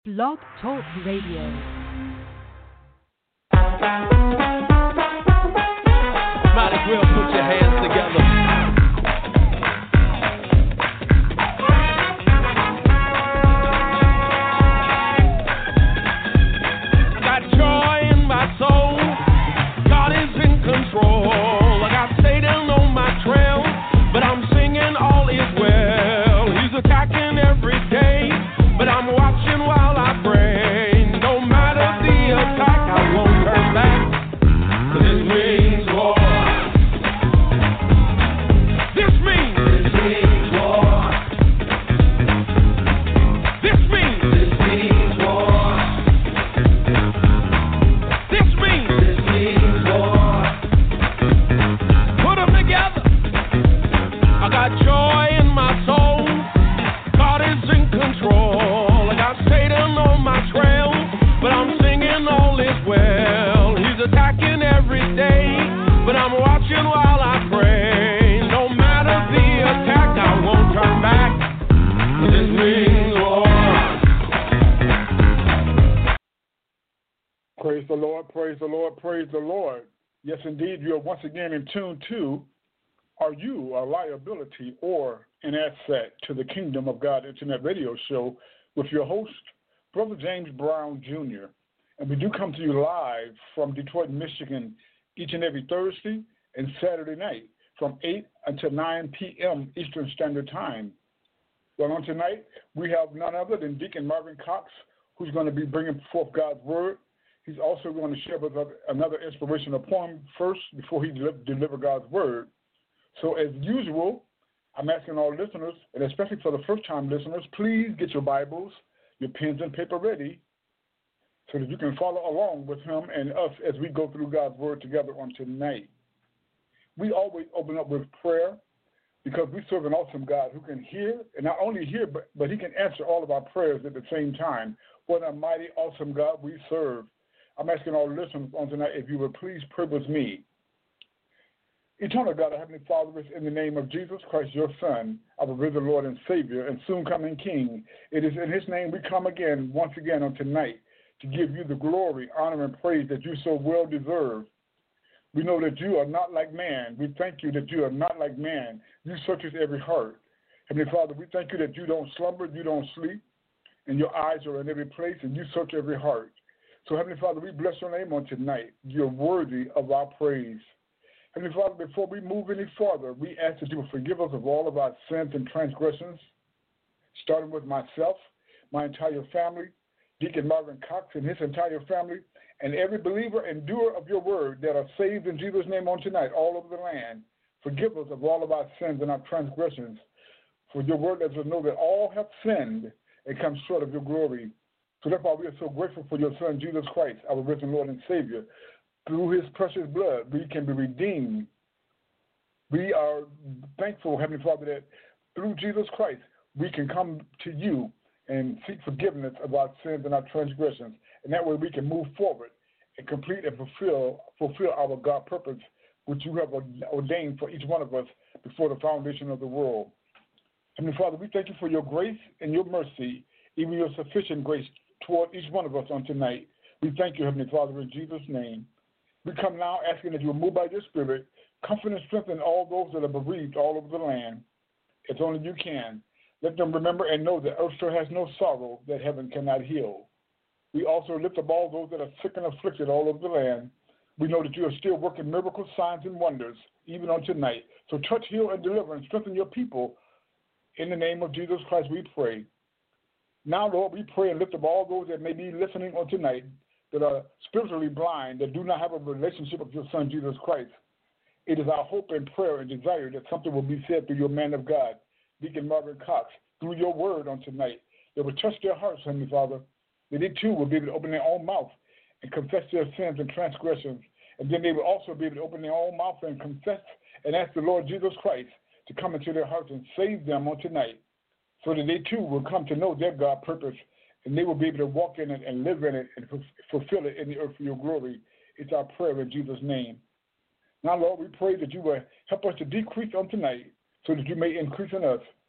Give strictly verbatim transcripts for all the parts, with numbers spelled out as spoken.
Blog Talk Radio. Might as well put your hands together. Got joy in my soul. God is in control. I got Satan on my trail, but I'm singing all is well. He's attacking every day, but I'm watching while I pray. No matter the attack, I won't turn back. 'Cause this means war. This means. This means war. This means. This means war. This means. This means war. Put them together. I got joy in my soul. God is in control. I got Satan on my trail, but I'm singing all is well. He's attacking every day, but I'm watching while I pray. No matter the attack, I won't turn back. This means war. Praise the Lord, praise the Lord, praise the Lord. Yes, indeed, you are once again in tune to Are You a Liability or an Asset to the Kingdom of God Internet Radio Show with your host, Brother James Brown Junior And we do come to you live from Detroit, Michigan, each and every Thursday and Saturday night from eight until nine p.m. Eastern Standard Time. Well, on tonight, we have none other than Deacon Marvin Cox, who's going to be bringing forth God's Word. He's also going to share with us another inspirational poem first before he deliver, deliver God's Word. So as usual, I'm asking all listeners, and especially for the first-time listeners, please get your Bibles, your pens and paper ready so that you can follow along with him and us as we go through God's Word together on tonight. We always open up with prayer because we serve an awesome God who can hear, and not only hear, but, but he can answer all of our prayers at the same time. What a mighty, awesome God we serve. I'm asking all listeners on tonight if you would please pray with me. Eternal God, our Heavenly Father, is in the name of Jesus Christ, your Son, our risen Lord and Savior, and soon coming King. It is in his name we come again, once again on tonight, to give you the glory, honor, and praise that you so well deserve. We know that you are not like man. We thank you that you are not like man. You search every heart. Heavenly Father, we thank you that you don't slumber, you don't sleep, and your eyes are in every place, and you search every heart. So, Heavenly Father, we bless your name on tonight. You're worthy of our praise. Heavenly Father, before we move any further, we ask that you will forgive us of all of our sins and transgressions, starting with myself, my entire family, Deacon Marvin Cox and his entire family, and every believer and doer of your word that are saved in Jesus' name on tonight all over the land. Forgive us of all of our sins and our transgressions. For your word lets us know that all have sinned and come short of your glory. So therefore we are so grateful for your Son, Jesus Christ, our risen Lord and Savior. Through his precious blood, we can be redeemed. We are thankful, Heavenly Father, that through Jesus Christ, we can come to you and seek forgiveness of our sins and our transgressions. And that way we can move forward and complete and fulfill, fulfill our God purpose, which you have ordained for each one of us before the foundation of the world. Heavenly Father, we thank you for your grace and your mercy, even your sufficient grace toward each one of us on tonight. We thank you, Heavenly Father, in Jesus' name. We come now asking that you will move by your Spirit, comfort and strengthen all those that are bereaved all over the land, as only you can. Let them remember and know that earth sure has no sorrow that heaven cannot heal. We also lift up all those that are sick and afflicted all over the land. We know that you are still working miracles, signs, and wonders, even on tonight. So touch, heal, and deliver, and strengthen your people. In the name of Jesus Christ, we pray. Now, Lord, we pray and lift up all those that may be listening on tonight that are spiritually blind, that do not have a relationship with your Son, Jesus Christ. It is our hope and prayer and desire that something will be said through your man of God, Deacon Marvin Cox, through your word on tonight, that will touch their hearts, Heavenly Father, that they too will be able to open their own mouth and confess their sins and transgressions. And then they will also be able to open their own mouth and confess and ask the Lord Jesus Christ to come into their hearts and save them on tonight, so that they too will come to know their God purpose, and they will be able to walk in it and live in it and fulfill it in the earth for your glory. It's our prayer in Jesus' name. Now, Lord, we pray that you will help us to decrease on tonight so that you may increase in us.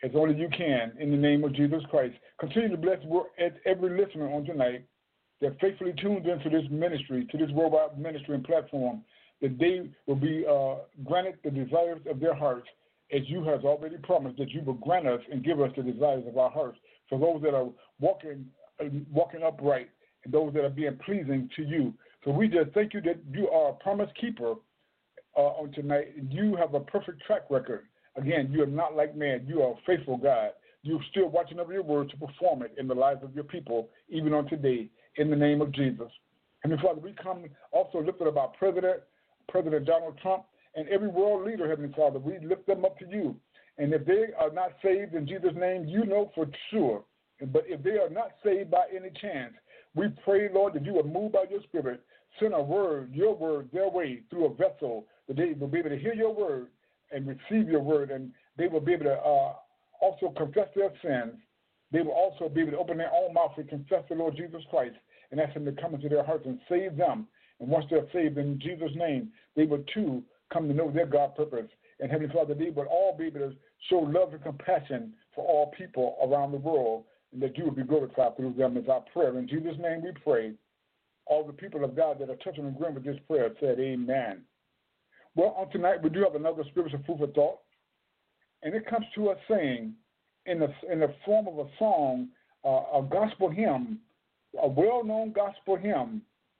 as only you can in the name of Jesus Christ. Continue to bless every listener on tonight that faithfully tunes into this ministry, to this worldwide ministry and platform, that they will be uh, granted the desires of their hearts, as you have already promised that you will grant us and give us the desires of our hearts. For those that are walking, uh, walking upright, and those that are being pleasing to you. So we just thank you that you are a promise keeper uh, on tonight. You have a perfect track record. Again, you are not like man. You are a faithful God. You're still watching over your word to perform it in the lives of your people, even on today, in the name of Jesus. And Father, we come also lifted up our president, President Donald Trump, and every world leader, Heavenly Father. We lift them up to you. And if they are not saved in Jesus' name, you know for sure. But if they are not saved by any chance, we pray, Lord, that you will move by your Spirit, send a word, your word, their way through a vessel, that they will be able to hear your word and receive your word, and they will be able to uh, also confess their sins. They will also be able to open their own mouth and confess the Lord Jesus Christ and ask him to come into their hearts and save them. And once they're saved in Jesus' name, they will too come to know their God purpose. And Heavenly Father, they will all be able to show love and compassion for all people around the world, and that you will be glorified through them is our prayer. In Jesus' name we pray. All the people of God that are touching and agreeing with this prayer said amen. Well, on tonight we do have another spiritual food for thought, and it comes to us saying, in the, in the form of a song, uh, a gospel hymn, a well-known gospel hymn.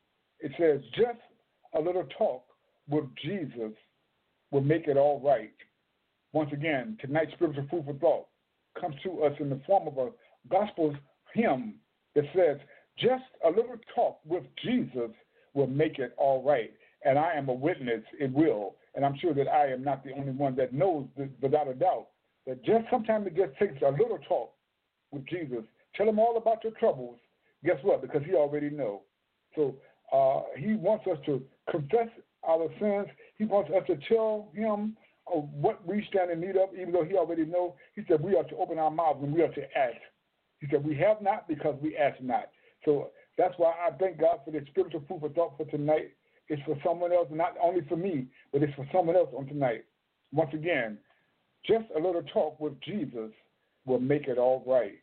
It says, just a little talk with Jesus will make it all right. Once again, tonight's spiritual food for thought comes to us in the form of a gospel hymn that says, just a little talk with Jesus will make it all right. And I am a witness, it will. And I'm sure that I am not the only one that knows this, without a doubt, that just sometimes it just takes a little talk with Jesus. Tell him all about your troubles. Guess what? Because he already knows. So uh, he wants us to confess our sins. He wants us to tell him uh, what we stand in need of, even though he already knows. He said we are to open our mouths and we are to ask. He said we have not because we ask not. So that's why I thank God for this spiritual food for thought for tonight. It's for someone else, not only for me, but it's for someone else on tonight. Once again, just a little talk with Jesus will make it all right.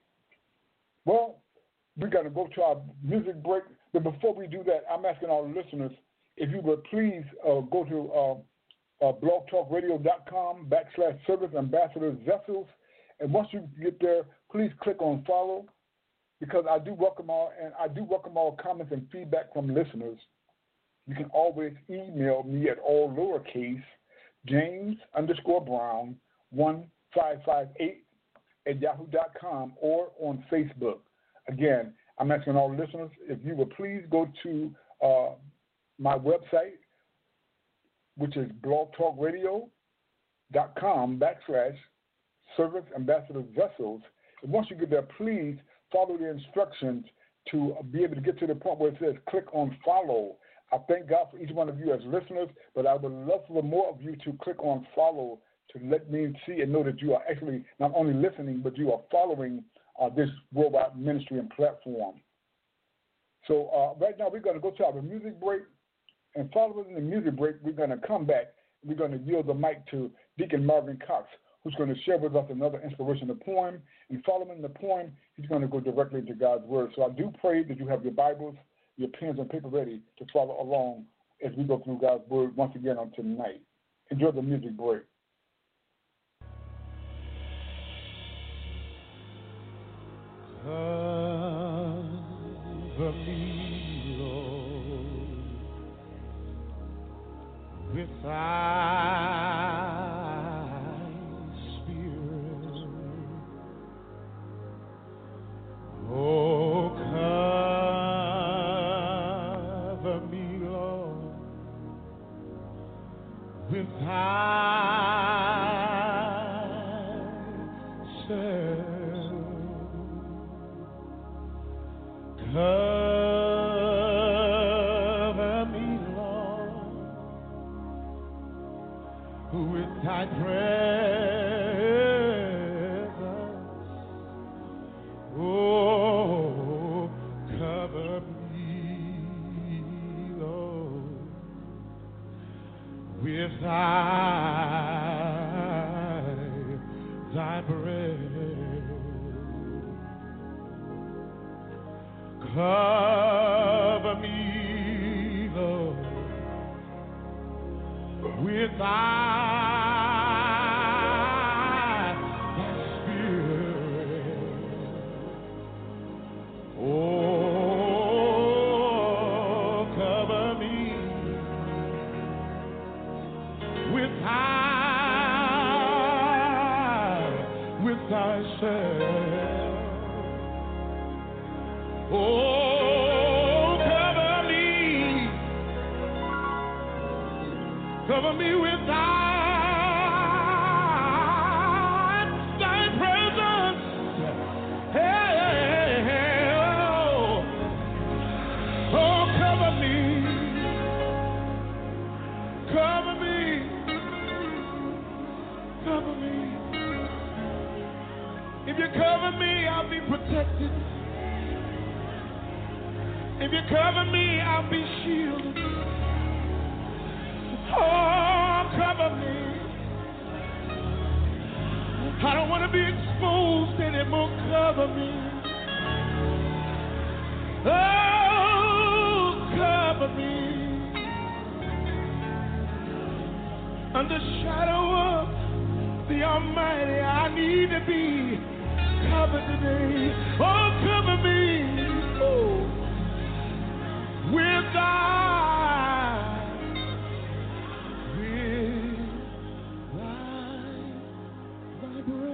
Well, we're going to go to our music break. But before we do that, I'm asking our listeners, if you would please uh, go to uh, uh, blogtalkradio.com backslash service ambassadors vessels. And once you get there, please click on follow, because I do welcome all, and I do welcome all comments and feedback from listeners. You can always email me at all lowercase James underscore Brown one five five eight at yahoo dot com or on Facebook. Again, I'm asking all listeners if you would please go to uh, my website, which is blogtalkradio.com backslash service ambassadors vessels. And once you get there, please follow the instructions to be able to get to the point where it says click on follow. I thank God for each one of you as listeners, but I would love for more of you to click on follow to let me see and know that you are actually not only listening, but you are following uh, this worldwide ministry and platform. So uh, right now we're going to go to our music break, and following the music break, we're going to come back. We're going to yield the mic to Deacon Marvin Cox, who's going to share with us another inspirational poem. And following the poem, he's going to go directly to God's Word. So I do pray that you have your Bibles, your pens and paper ready to follow along as we go through God's Word once again on tonight. Enjoy the music break. Cover me, Lord, with thy Spirit. Oh, cover me, Lord, with thyself. Cover me, Lord, with thy presence. Oh, cover me, Lord, with thy, thy presence. Cover me, Lord, with thy Spirit. Oh, cover me with thy, with thyself. Oh, cover me, cover me with thy, thy presence. Hey, oh, oh, cover me, cover me, cover me. If you cover me, I'll be protected. If you cover me, I'll be shielded. Oh, cover me. I don't want to be exposed anymore. Cover me. Oh, cover me. Under the shadow of the Almighty, I need to be covered today. Oh, cover me. Ooh. With thy, with thy, thy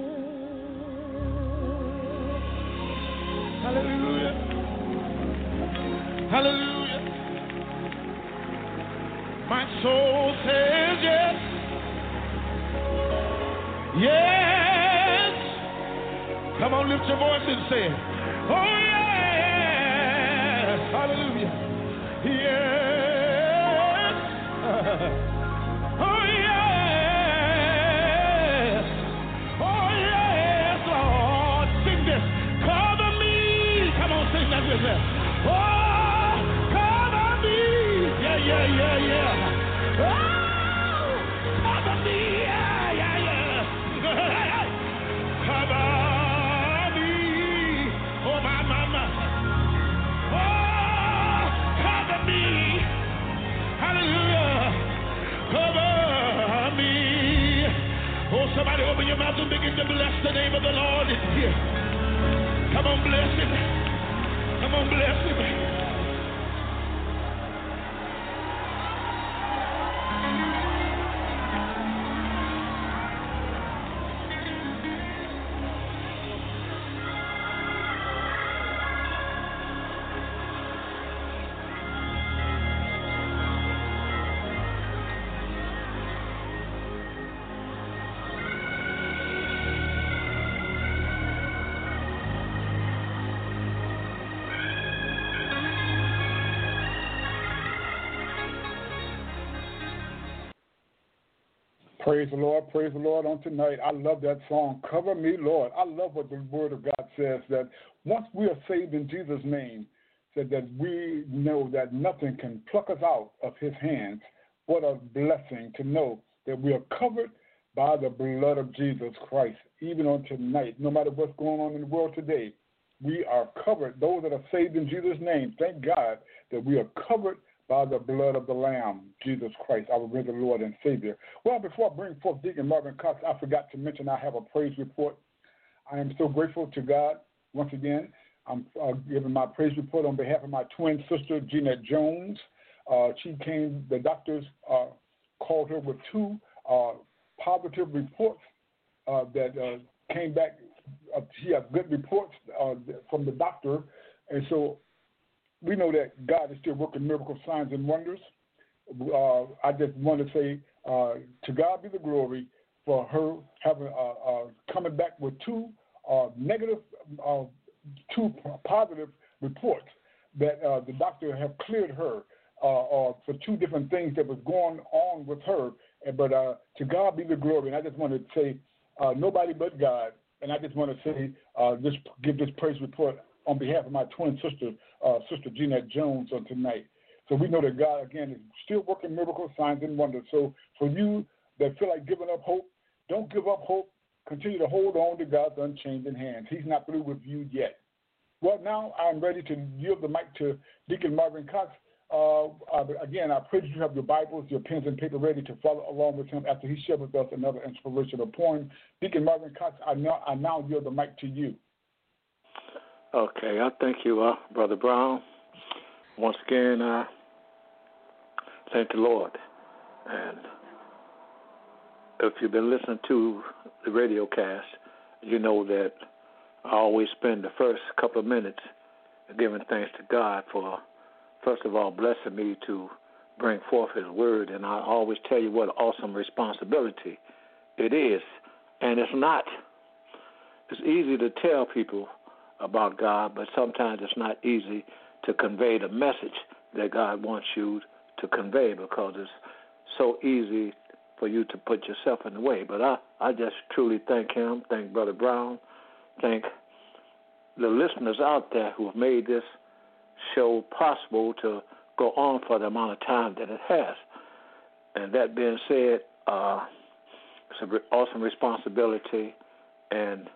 breath. Hallelujah. Hallelujah. My soul says yes. Yes. Come on, lift your voice and say it. Oh, yes. Hallelujah. Yes. Oh, yes. Oh, yes, Lord. Sing this. Cover me. Come on, sing that with us. Oh, cover me. Yeah, yeah, yeah, yeah. Oh, cover me. Yeah, yeah, yeah. Cover me. Oh, my mama. Hallelujah. Cover me. Oh, somebody open your mouth and begin to bless the name of the Lord in here. Come on, bless him. Come on, bless him. Praise the Lord, praise the Lord on tonight. I love that song, Cover Me, Lord. I love what the Word of God says, that once we are saved in Jesus' name, said that we know that nothing can pluck us out of his hands. What a blessing to know that we are covered by the blood of Jesus Christ, even on tonight. No matter what's going on in the world today, we are covered. Those that are saved in Jesus' name, thank God that we are covered by the blood of the Lamb, Jesus Christ, our risen Lord and Savior. Well, before I bring forth Deacon Marvin Cox, I forgot to mention I have a praise report. I am so grateful to God once again. I'm uh, giving my praise report on behalf of my twin sister, Jeanette Jones. Uh, she came, the doctors uh, called her with two uh, positive reports uh, that uh, came back. Uh, she has good reports uh, from the doctor, and so we know that God is still working miracle signs and wonders. Uh, I just want to say uh, to God be the glory for her having uh, uh, coming back with two uh, negative, uh, two positive reports that uh, the doctor have cleared her uh, uh, for two different things that was going on with her. But uh, to God be the glory. And I just want to say uh, nobody but God. And I just want to say uh, just give this praise report on behalf of my twin sister, uh, Sister Jeanette Jones, on tonight. So we know that God, again, is still working miracles, signs, and wonders. So for you that feel like giving up hope, don't give up hope. Continue to hold on to God's unchanging hands. He's not through with you yet. Well, now I'm ready to yield the mic to Deacon Marvin Cox. Uh, uh, again, I pray that you have your Bibles, your pens and paper ready to follow along with him after he shares with us another inspirational poem. Deacon Marvin Cox, I now, I now yield the mic to you. Okay, I thank you, uh, Brother Brown. Once again, I thank the Lord. And if you've been listening to the radio cast, you know that I always spend the first couple of minutes giving thanks to God for, first of all, blessing me to bring forth His Word. And I always tell you what an awesome responsibility it is. And it's not, it's easy to tell people about God, but sometimes it's not easy to convey the message that God wants you to convey, because it's so easy for you to put yourself in the way. But I, I just truly thank him, thank Brother Brown, thank the listeners out there who have made this show possible to go on for the amount of time that it has. And that being said, uh, it's an awesome responsibility, and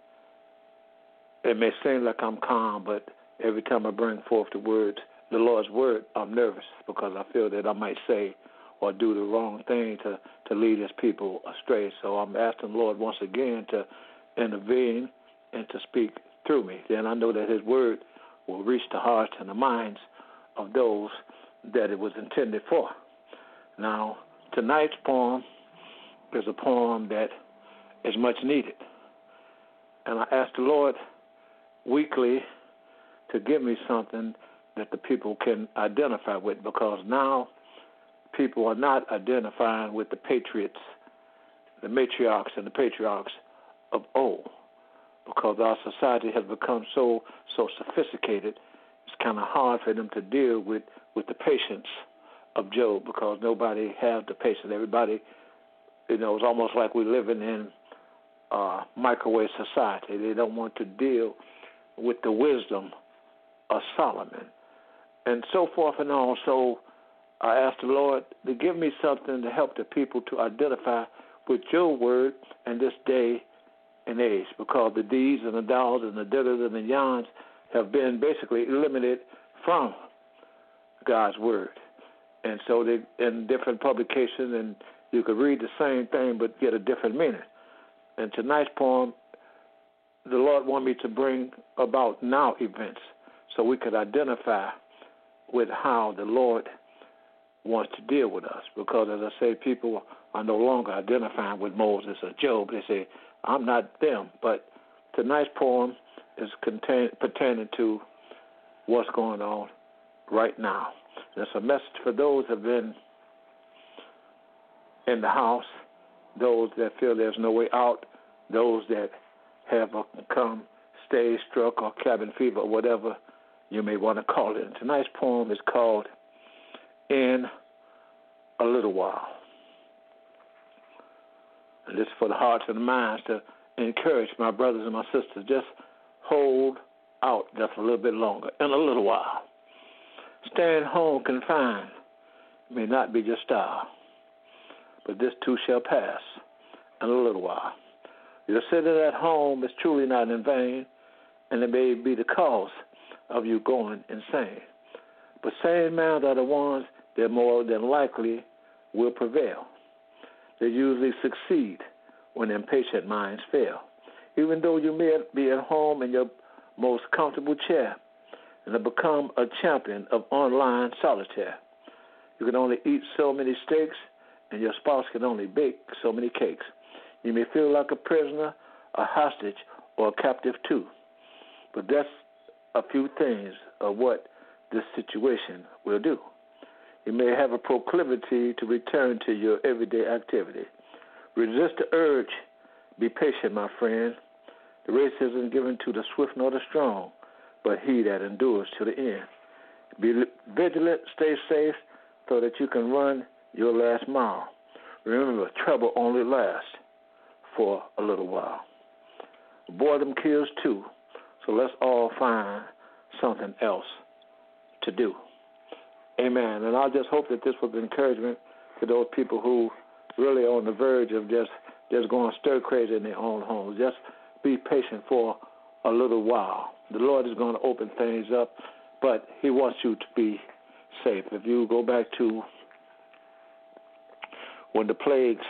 it may seem like I'm calm, but every time I bring forth the words, the Lord's word, I'm nervous because I feel that I might say or do the wrong thing to, to lead His people astray. So I'm asking the Lord once again to intervene and to speak through me. Then I know that His word will reach the hearts and the minds of those that it was intended for. Now, tonight's poem is a poem that is much needed. And I ask the Lord weekly to give me something that the people can identify with, because now people are not identifying with the patriots, the matriarchs and the patriarchs of old, because our society has become so so sophisticated. It's kind of hard for them to deal with, with the patience of Job, because nobody has the patience. Everybody, you know, it's almost like we're living in uh, microwave society. They don't want to deal with the wisdom of Solomon, and so forth and on. So I asked the Lord to give me something to help the people to identify with your word in this day and age, because the these and the thous and the didders and the yons have been basically eliminated from God's word. And so they in different publications, and you could read the same thing but get a different meaning. And tonight's poem, the Lord wanted me to bring about now events so we could identify with how the Lord wants to deal with us. Because, as I say, people are no longer identifying with Moses or Job. They say, I'm not them. But tonight's poem is contain, pertaining to what's going on right now. It's a message for those who have been in the house, those that feel there's no way out, those that have become stage struck or cabin fever or whatever you may want to call it. And tonight's poem is called In a Little While. And this is for the hearts and the minds to encourage my brothers and my sisters. Just hold out just a little bit longer. In a little while. Staying home confined may not be your style, but this too shall pass in a little while. Your sitting at home is truly not in vain, and it may be the cause of you going insane. But sane men are the ones that more than likely will prevail. They usually succeed when impatient minds fail. Even though you may be at home in your most comfortable chair and have become a champion of online solitaire, you can only eat so many steaks, and your spouse can only bake so many cakes. You may feel like a prisoner, a hostage, or a captive too. But that's a few things of what this situation will do. You may have a proclivity to return to your everyday activity. Resist the urge. Be patient, my friend. The race isn't given to the swift nor the strong, but he that endures to the end. Be vigilant, stay safe, so that you can run your last mile. Remember, trouble only lasts for a little while. Boredom kills too, so let's all find something else to do. Amen. And I just hope that this was encouragement to those people who really are on the verge of just, just going stir crazy in their own homes. Just be patient for a little while. The Lord is going to open things up, but he wants you to be safe. If you go back to when the plagues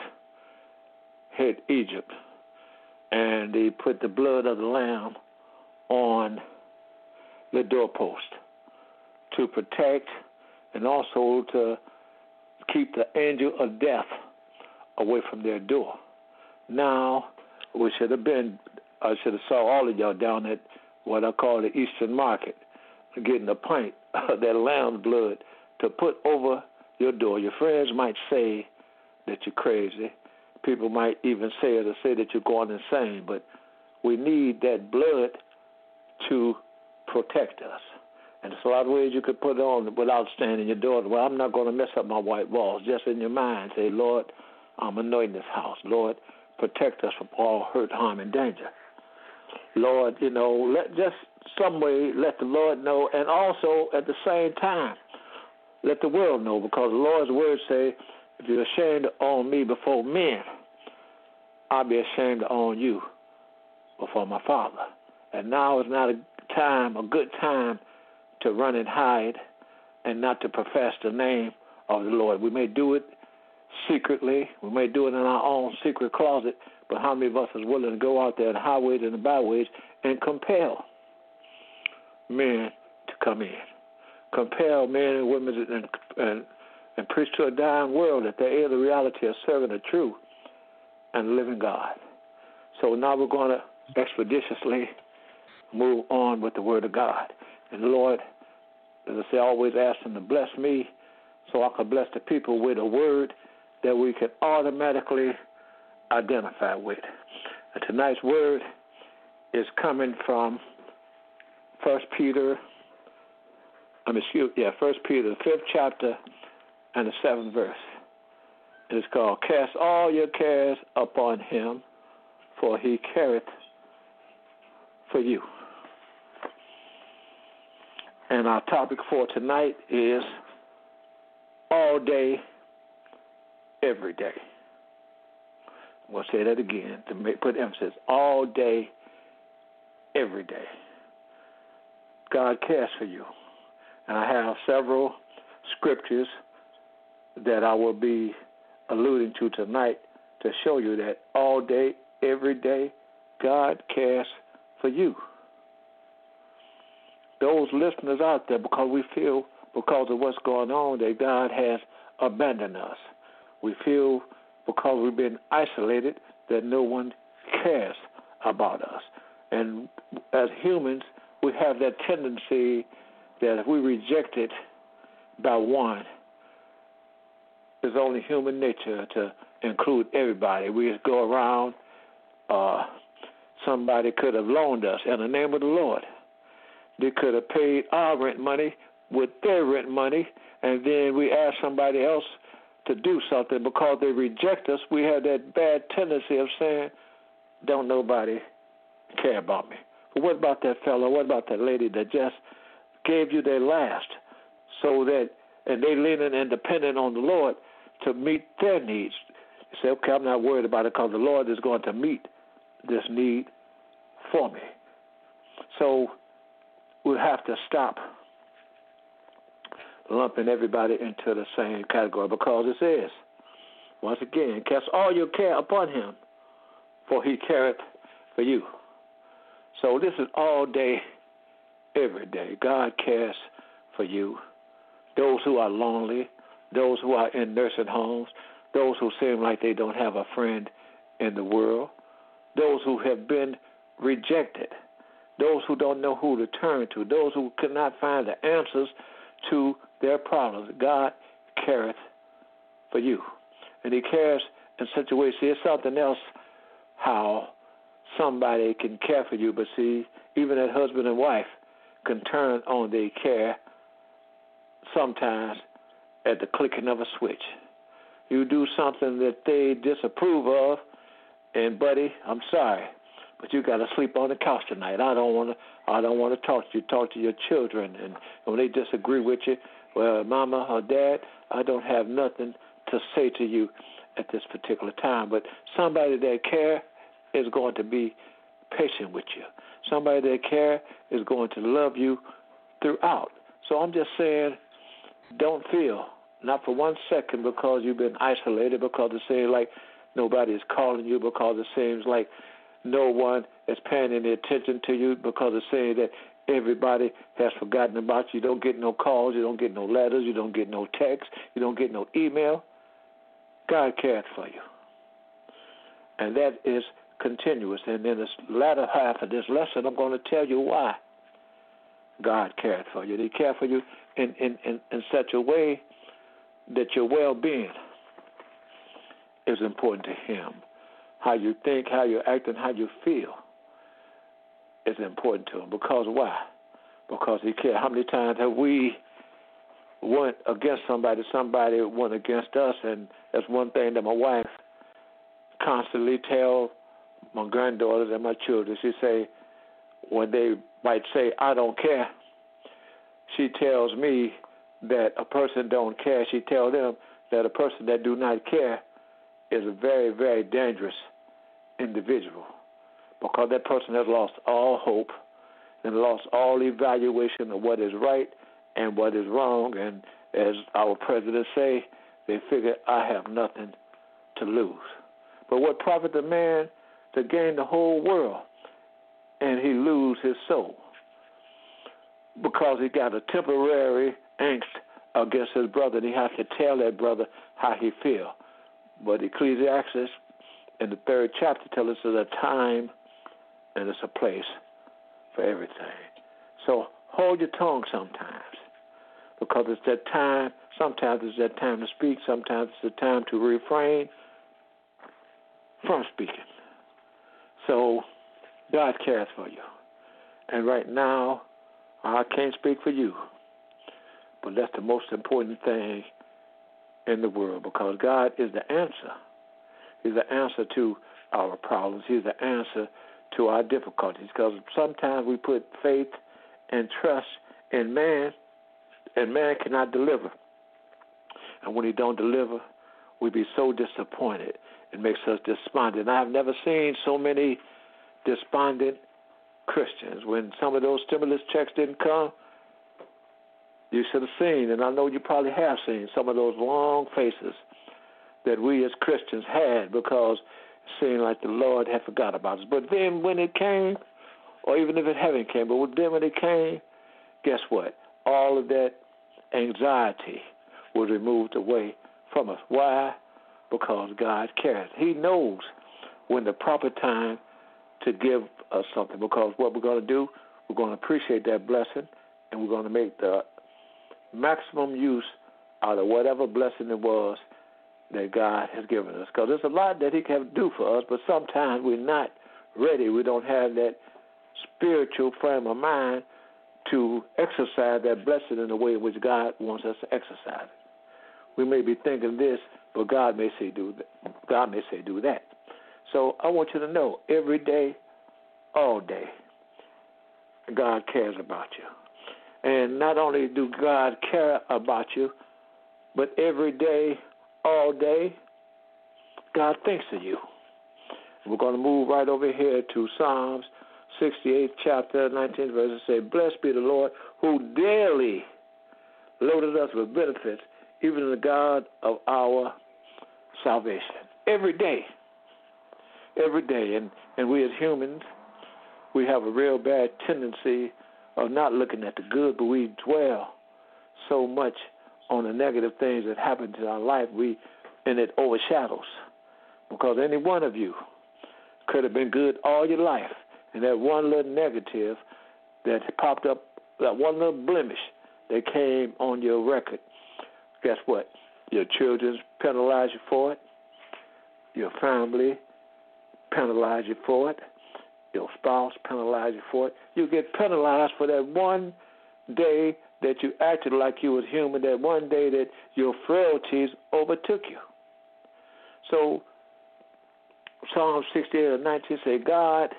hit Egypt and they put the blood of the lamb on the doorpost to protect and also to keep the angel of death away from their door. Now, we should have been, I should have saw all of y'all down at what I call the Eastern Market, getting a pint of that lamb's blood to put over your door. Your friends might say that you're crazy. People might even say it or say that you're going insane, but we need that blood to protect us. And there's a lot of ways you could put it on without standing your door. Well, I'm not going to mess up my white walls. Just in your mind, say, Lord, I'm anointing this house. Lord, protect us from all hurt, harm, and danger. Lord, you know, let just some way let the Lord know, and also at the same time, let the world know, because the Lord's words say, if you're ashamed to own me before men, I'll be ashamed to own you before my Father. And now is not a time, a good time, to run and hide and not to profess the name of the Lord. We may do it secretly. We may do it in our own secret closet, but how many of us is willing to go out there in the highways and the byways and compel men to come in? Compel men and women and, and, and preach to a dying world that there is the reality of serving a true and living God. So now we're going to expeditiously move on with the Word of God. And the Lord, as I say, always ask him to bless me so I can bless the people with a word that we can automatically identify with. And tonight's word is coming from First Peter, I mean, excuse, yeah, First Peter, the fifth chapter and the seventh verse. It's called, Cast all your cares upon him, for he careth for you. And our topic for tonight is all day, every day. I'm going to say that again to make, put emphasis. All day, every day. God cares for you. And I have several scriptures that I will be alluding to tonight to show you that all day, every day, God cares for you. Those listeners out there, because we feel, because of what's going on, that God has abandoned us. We feel, because we've been isolated, that no one cares about us. And as humans, we have that tendency that if we reject it by one, it's only human nature to include everybody. We just go around, uh, somebody could have loaned us in the name of the Lord. They could have paid our rent money with their rent money, and then we ask somebody else to do something. Because they reject us, we have that bad tendency of saying, don't nobody care about me. But what about that fellow? What about that lady that just gave you their last so that, and they leaning and dependent on the Lord to meet their needs? You say, okay, I'm not worried about it because the Lord is going to meet this need for me. So we have to stop lumping everybody into the same category, because it says, once again, cast all your care upon him, for he careth for you. So this is all day, every day. God cares for you. Those who are lonely, those who are in nursing homes, those who seem like they don't have a friend in the world, those who have been rejected, those who don't know who to turn to, those who cannot find the answers to their problems. God careth for you. And he cares in such a way. See, it's something else how somebody can care for you, but see, even that husband and wife can turn on their care sometimes at the clicking of a switch. You do something that they disapprove of, and buddy, I'm sorry, but you got to sleep on the couch tonight. I don't want to. I don't want to talk to you. Talk to your children, and when they disagree with you, well, Mama or Dad, I don't have nothing to say to you at this particular time. But somebody that care is going to be patient with you. Somebody that cares is going to love you throughout. So I'm just saying, don't feel, not for one second, because you've been isolated, because it seems like nobody is calling you, because it seems like no one is paying any attention to you, because it seems that everybody has forgotten about you. You don't get no calls, you don't get no letters, you don't get no texts, you don't get no email. God cares for you. And that is continuous. And in this latter half of this lesson, I'm going to tell you why God cared for you. He cared for you in, in, in, in such a way that your well-being is important to Him. How you think, how you act, and how you feel is important to Him. Because why? Because He cares. How many times have we went against somebody, somebody went against us, and that's one thing that my wife constantly tell my granddaughters and my children. She say, when they might say, I don't care, she tells me that a person don't care. She tells them that a person that do not care is a very, very dangerous individual, because that person has lost all hope and lost all evaluation of what is right and what is wrong. And as our president say, they figure, I have nothing to lose. But what profit the man to gain the whole world and he lose his soul? Because he got a temporary angst against his brother, and he has to tell that brother how he feel. But Ecclesiastes in the third chapter tells us there's a time and it's a place for everything. So hold your tongue sometimes, because it's that time. Sometimes it's that time to speak. Sometimes it's the time to refrain from speaking. So God cares for you. And right now, I can't speak for you, but that's the most important thing in the world, because God is the answer. He's the answer to our problems. He's the answer to our difficulties, because sometimes we put faith and trust in man, and man cannot deliver. And when he don't deliver, we be so disappointed. It makes us despondent. I've never seen so many despondent Christians. When some of those stimulus checks didn't come, you should have seen, and I know you probably have seen, some of those long faces that we as Christians had, because it seemed like the Lord had forgot about us. But then when it came, or even if it haven't came, but then when it came, guess what? All of that anxiety was removed away from us. Why? Because God cares. He knows when the proper time to give us something, because what we're going to do, we're going to appreciate that blessing, and we're going to make the maximum use out of whatever blessing it was that God has given us. Because there's a lot that He can do for us, but sometimes we're not ready. We don't have that spiritual frame of mind to exercise that blessing in the way in which God wants us to exercise it. We may be thinking this, but God may say do that. God may say do that. So I want you to know, every day, all day, God cares about you. And not only do God care about you, but every day, all day, God thinks of you. We're going to move right over here to Psalms sixty-eighth chapter, nineteenth verse, and say, blessed be the Lord who daily loaded us with benefits, even the God of our salvation. Every day. Every day. And, and we as humans, we have a real bad tendency of not looking at the good, but we dwell so much on the negative things that happen in our life, we and it overshadows. Because any one of you could have been good all your life, and that one little negative that popped up, that one little blemish that came on your record, guess what? Your children penalize you for it. Your family penalize you for it. Your spouse penalize you for it. You get penalized for that one day that you acted like you was human, that one day that your frailties overtook you. So Psalm sixty-eight and nineteen say, God,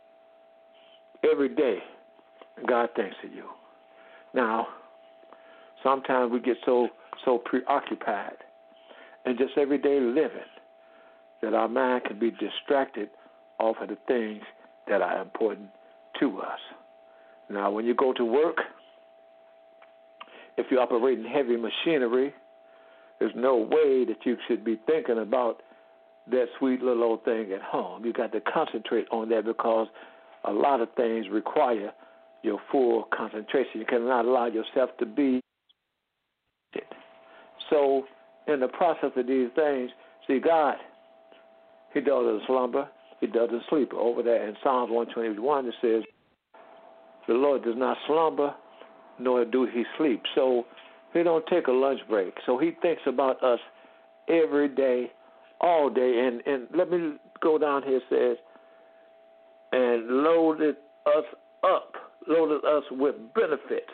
every day, God thinks of you. Now, sometimes we get so so preoccupied and just everyday living that our mind can be distracted off of the things that are important to us. Now, when you go to work, if you're operating heavy machinery, there's no way that you should be thinking about that sweet little old thing at home. You got to concentrate on that because a lot of things require your full concentration. You cannot allow yourself to be it. So in the process of these things, see, God, he doesn't slumber, he doesn't sleep. Over there in Psalms one twenty-one, it says, the Lord does not slumber, nor do he sleep. So he don't take a lunch break. So he thinks about us every day, all day. And, and let me go down here, it says, and loaded us up, loaded us with benefits.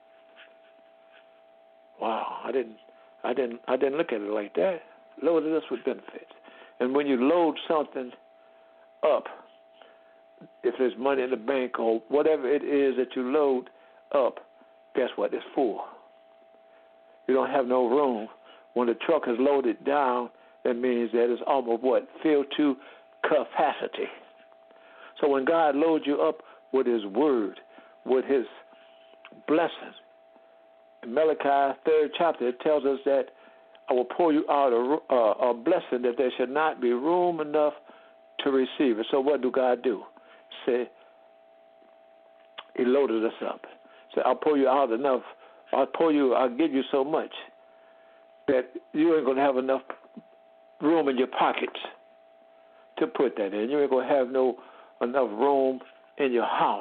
Wow, I didn't, I didn't, I didn't look at it like that. Loaded us with benefits. And when you load something up, if there's money in the bank or whatever it is that you load up, guess what? It's full. You don't have no room. When the truck is loaded down, that means that it's almost what? Filled to capacity. So when God loads you up with his word, with his blessings, in Malachi, third chapter, it tells us that I will pour you out a, a, a blessing that there should not be room enough to receive it. So what do God do? Say, he loaded us up. Say, I'll pour you out enough. I'll pour you, I'll give you so much that you ain't going to have enough room in your pockets to put that in. You ain't going to have no enough room in your house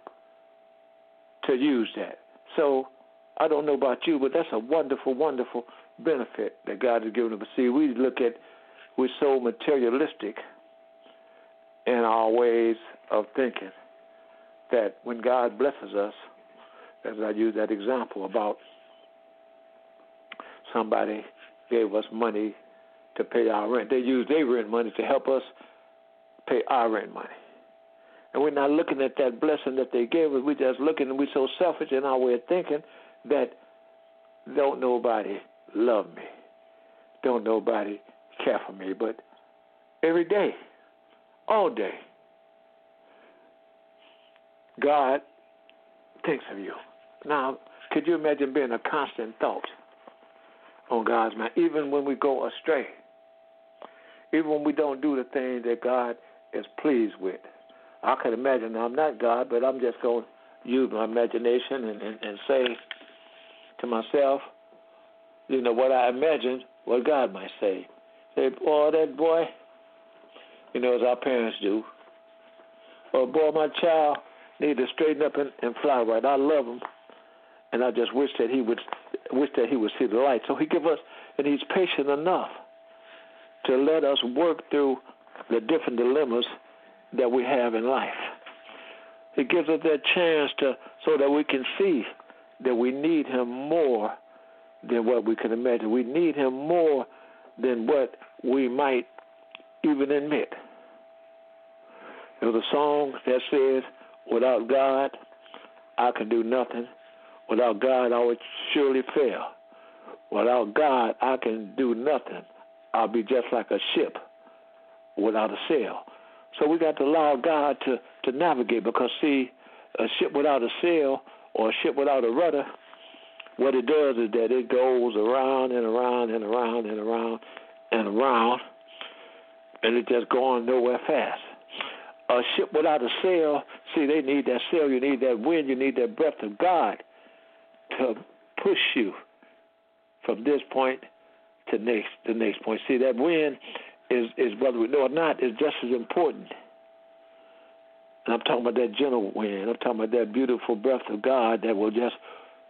to use that. So I don't know about you, but that's a wonderful, wonderful benefit that God has given us. But see, we look at, we're so materialistic in our ways of thinking that when God blesses us, as I use that example about somebody gave us money to pay our rent. They used their rent money to help us pay our rent money. And we're not looking at that blessing that they gave us. We're just looking, and we're so selfish in our way of thinking that don't nobody love me. Don't nobody care for me. But every day, all day, God thinks of you. Now, could you imagine being a constant thought on God's mind, even when we go astray, even when we don't do the thing that God is pleased with? I can imagine, now I'm not God, but I'm just going to use my imagination and, and, and say to myself, you know, what I imagine, what God might say. Say, boy, that boy, you know, as our parents do, or boy, my child need to straighten up and, and fly right. I love him, and I just wish that he would wish that he would see the light. So he give us, and he's patient enough to let us work through the different dilemmas that we have in life. He gives us that chance to, so that we can see that we need him more than what we can imagine. We need him more than what we might even admit. There's a song that says, without God, I can do nothing. Without God, I would surely fail. Without God, I can do nothing. I'll be just like a ship without a sail. So we got to allow God to, to navigate, because, see, a ship without a sail or a ship without a rudder, what it does is that it goes around and around and around and around and around, and it just going nowhere fast. A ship without a sail, see, they need that sail. You need that wind. You need that breath of God to push you from this point to next the next point. See, that wind is, is whether we know or not, is just as important. And I'm talking about that gentle wind. I'm talking about that beautiful breath of God that will just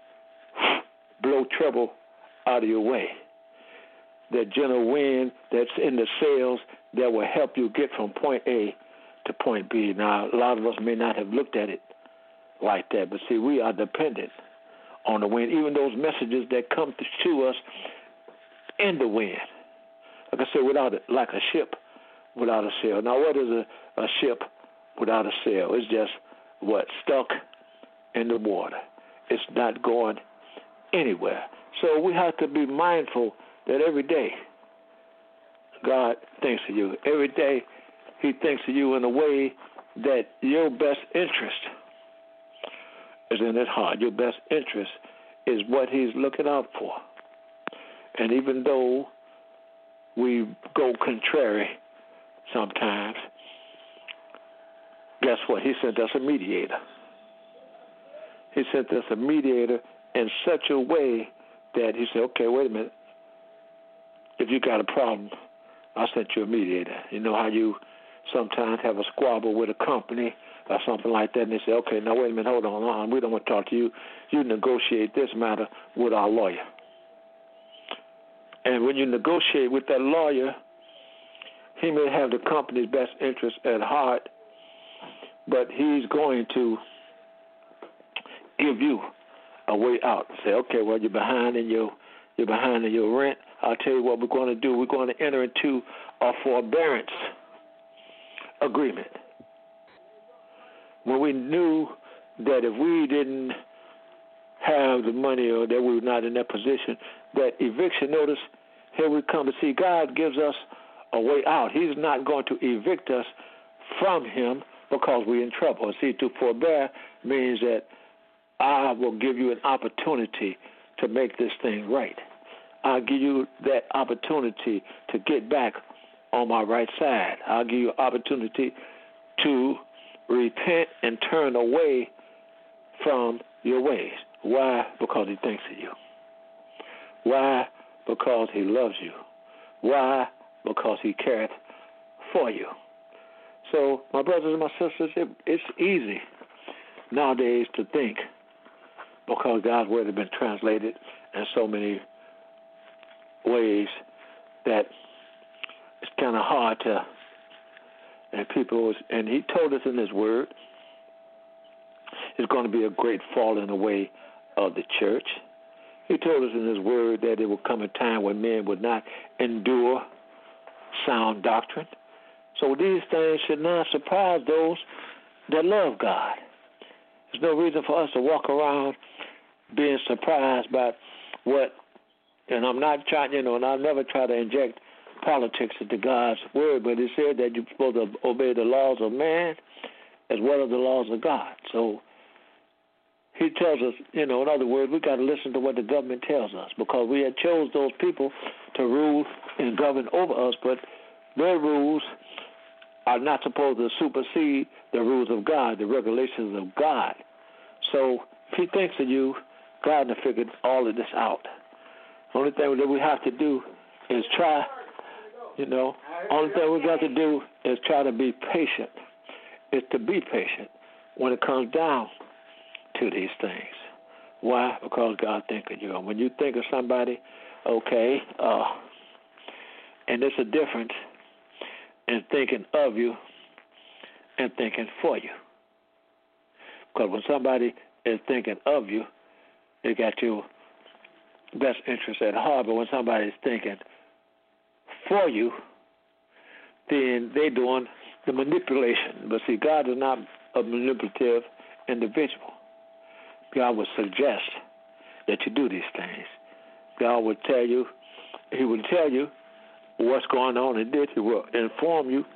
blow trouble out of your way. That gentle wind that's in the sails that will help you get from point A to point B. Now, a lot of us may not have looked at it like that, but see, we are dependent on the wind, even those messages that come to us in the wind. Like I said, without it, like a ship without a sail. Now, what is a, a ship without a sail? It's just, what, stuck in the water. It's not going anywhere. So we have to be mindful that every day God thinks of you. Every day he thinks of you in a way that your best interest is in his heart. Your best interest is what he's looking out for. And even though we go contrary sometimes, guess what? He sent us a mediator. He sent us a mediator in such a way that he said, okay, wait a minute. If you got a problem, I sent you a mediator. You know how you sometimes have a squabble with a company or something like that, and they say, okay, now wait a minute, hold on, hold on. We don't want to talk to you. You negotiate this matter with our lawyer. And when you negotiate with that lawyer, he may have the company's best interest at heart, but he's going to give you a way out. Say, okay, well, you're behind in your you're behind in your rent. I'll tell you what we're going to do. We're going to enter into a forbearance agreement. When we knew that if we didn't have the money or that we were not in that position, that eviction notice, here we come. To see, God gives us a way out. He's not going to evict us from him because we're in trouble. See, to forbear means that I will give you an opportunity to make this thing right. I'll give you that opportunity to get back on my right side. I'll give you an opportunity to repent and turn away from your ways. Why? Because he thinks of you. Why? Because he loves you. Why? Because he cares for you. So, my brothers and my sisters, it, it's easy nowadays to think, because God's word has been translated in so many ways that it's kind of hard to, and people, and he told us in his word, it's going to be a great falling away of the church. He told us in his word that there will come a time when men would not endure sound doctrine. So these things should not surprise those that love God. There's no reason for us to walk around being surprised by what, and I'm not trying, you know, and I'll never try to inject politics into God's word, but it said that you're supposed to obey the laws of man as well as the laws of God. So he tells us, you know, in other words, we got to listen to what the government tells us, because we had chose those people to rule and govern over us, but their rules are not supposed to supersede the rules of God, the regulations of God. So if he thinks of you, God has figured all of this out. The only thing that we have to do is try, you know, only thing we got to do is try to be patient. Is to be patient when it comes down to these things. Why? Because God thinks of you. And when you think of somebody, okay, uh, and there's a difference in thinking of you and thinking for you. Because when somebody is thinking of you, they got your best interest at heart. But when somebody is thinking for you, then they're doing the manipulation. But see, God is not a manipulative individual. God would suggest that you do these things. God would tell you, he would tell you what's going on in this. He will inform you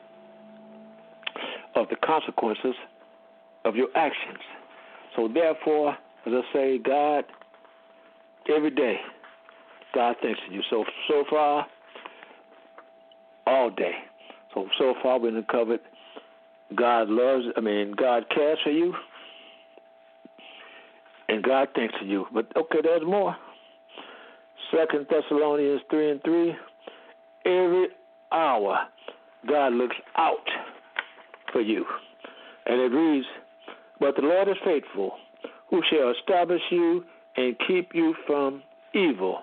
of the consequences of your actions. So therefore, as I say, God, every day, God thinks of you. So, so far, all day. So, so far we've uncovered God loves, I mean, God cares for you, and God thinks of you. But, okay, there's more. Second Thessalonians three and three, every hour God looks out for you. And it reads, but the Lord is faithful, who shall establish you and keep you from evil.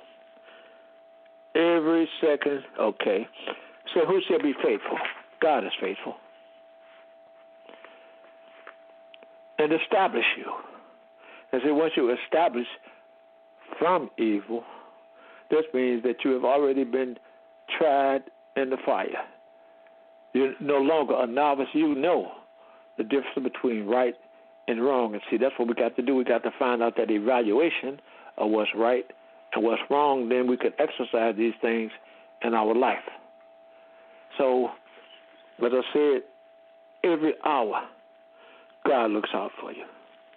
Every second, okay. So who shall be faithful? God is faithful. And establish you. And so once you establish from evil, this means that you have already been tried in the fire. You're no longer a novice. You know the difference between right and wrong. And see, that's what we got to do. We got to find out that evaluation of what's right and what's wrong. Then we can exercise these things in our life. So, as I said, every hour God looks out for you.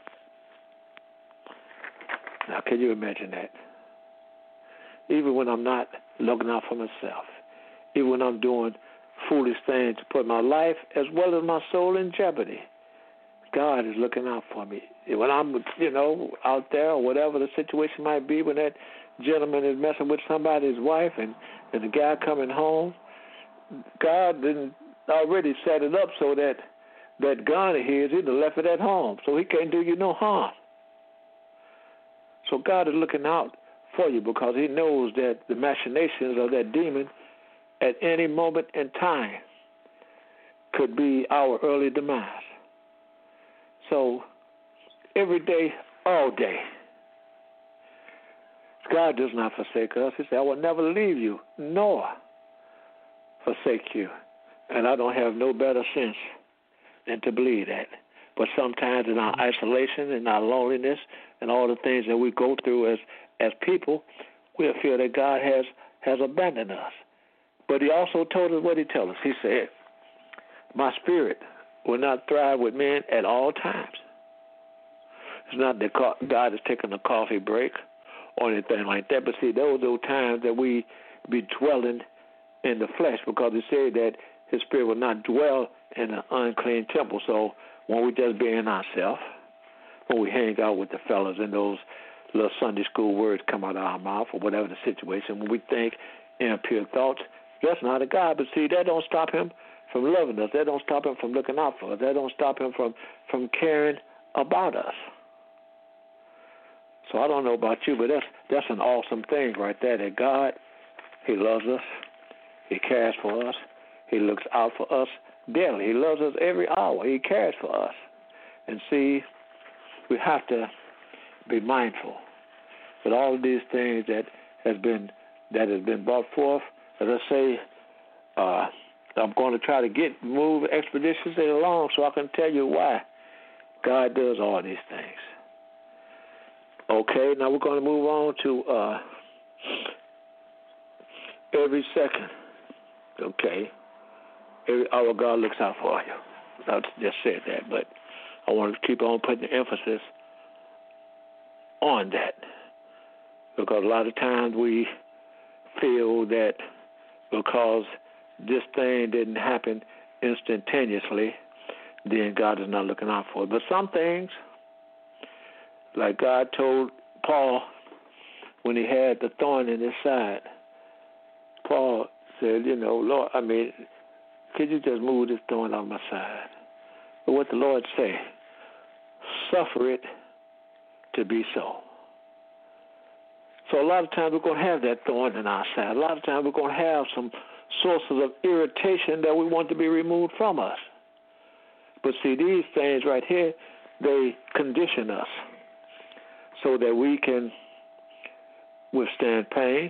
Now, can you imagine that? Even when I'm not looking out for myself, even when I'm doing foolish things to put my life as well as my soul in jeopardy, God is looking out for me. When I'm, you know, out there or whatever the situation might be, when that gentleman is messing with somebody's wife and, and the guy coming home, God didn't already set it up so that that gun of his, he'd have left it at home, so he can't do you no harm. So God is looking out for you because he knows that the machinations of that demon at any moment in time could be our early demise. So every day, all day, God does not forsake us. He said, I will never leave you nor forsake you. And I don't have no better sense than to believe that. But sometimes in our isolation, in our loneliness, and all the things that we go through as, as people, we'll feel that God has, has abandoned us. But he also told us what he told us. He said, my spirit will not thrive with men at all times. It's not that God is taking a coffee break or anything like that, but see, those are those times that we be dwelling in the flesh, because he said that his spirit will not dwell in an unclean temple. So when we just be in ourselves, when we hang out with the fellas and those little Sunday school words come out of our mouth or whatever the situation, when we think impure thoughts, that's not a God. But see, that don't stop him from loving us. That don't stop him from looking out for us. That don't stop him from, from caring about us. So I don't know about you, but that's that's an awesome thing right there, that God, he loves us. He cares for us. He looks out for us daily. He loves us every hour. He cares for us. And see, we have to be mindful that all of these things that has been that has been brought forth, as I say, uh, I'm going to try to get move expeditiously along so I can tell you why God does all these things. Okay, now we're going to move on to uh, every second. Okay, every hour God looks out for you. I just said that, but I want to keep on putting the emphasis on that, because a lot of times we feel that because this thing didn't happen instantaneously, then God is not looking out for it. But some things, like God told Paul when he had the thorn in his side, Paul said, you know, Lord, I mean, could you just move this thorn on my side? But what the Lord say, suffer it to be so. So a lot of times we're going to have that thorn in our side. A lot of times we're going to have some sources of irritation that we want to be removed from us. But see, these things right here, they condition us so that we can withstand pain,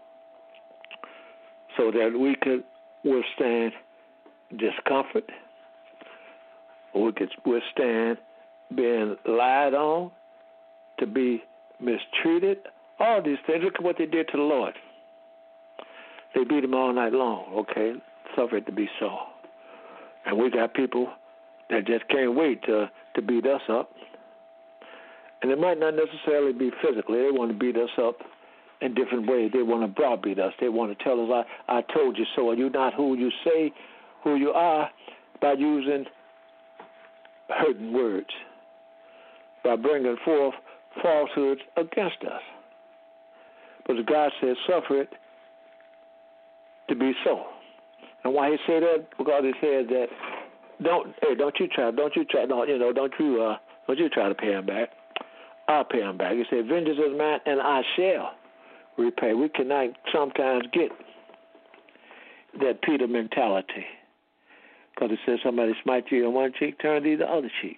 so that we could withstand discomfort, or we could withstand being lied on, to be mistreated, all these things. Look at what they did to the Lord. They beat him all night long, okay? Suffer it to be so. And we got people that just can't wait to, to beat us up. And it might not necessarily be physically. They want to beat us up in different ways. They want to browbeat us. They want to tell us, I, I told you so. Are you not who you say who you are? By using hurting words, by bringing forth falsehoods against us. But God says, suffer it to be so. And why he said that? Because he said that, don't hey, don't you try, don't you try, don't you know, don't you uh, don't you try to pay him back. I'll pay him back. He said, vengeance is mine, and I shall repay. We cannot sometimes get that Peter mentality, because it says somebody smite you on one cheek, turn to the other cheek.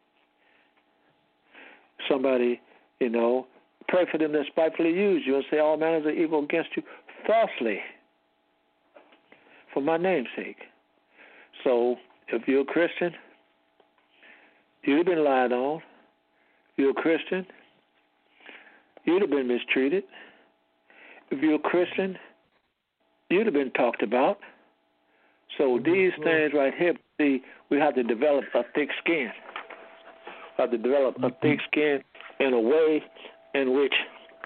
Somebody, you know, pray for them that spitefully use you and say all manners of evil against you falsely for my name's sake. So if you're a Christian, you've been lied on. You're a Christian, you'd have been mistreated. If you're a Christian, you'd have been talked about. So these things right here, see, we have to develop a thick skin have to develop a thick skin in a way in which